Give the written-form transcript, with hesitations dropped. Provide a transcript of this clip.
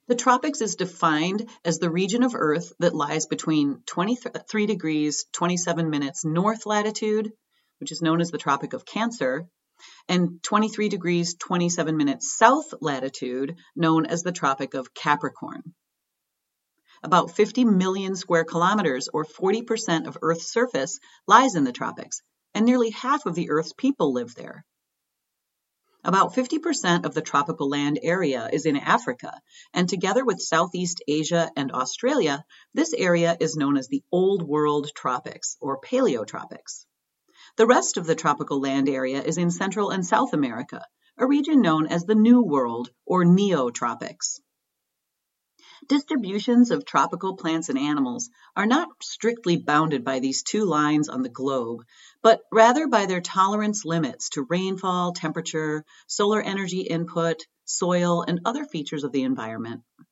The tropics is defined as the region of Earth that lies between 23 degrees 27 minutes north latitude, which is known as the Tropic of Cancer, and 23 degrees 27 minutes south latitude, known as the Tropic of Capricorn. About 50 million square kilometers, or 40% of Earth's surface, lies in the tropics, and nearly half of the Earth's people live there. About 50% of the tropical land area is in Africa, and together with Southeast Asia and Australia, this area is known as the Old World Tropics, or Paleotropics. The rest of the tropical land area is in Central and South America, a region known as the New World, or Neotropics. Distributions of tropical plants and animals are not strictly bounded by these two lines on the globe, but rather by their tolerance limits to rainfall, temperature, solar energy input, soil, and other features of the environment.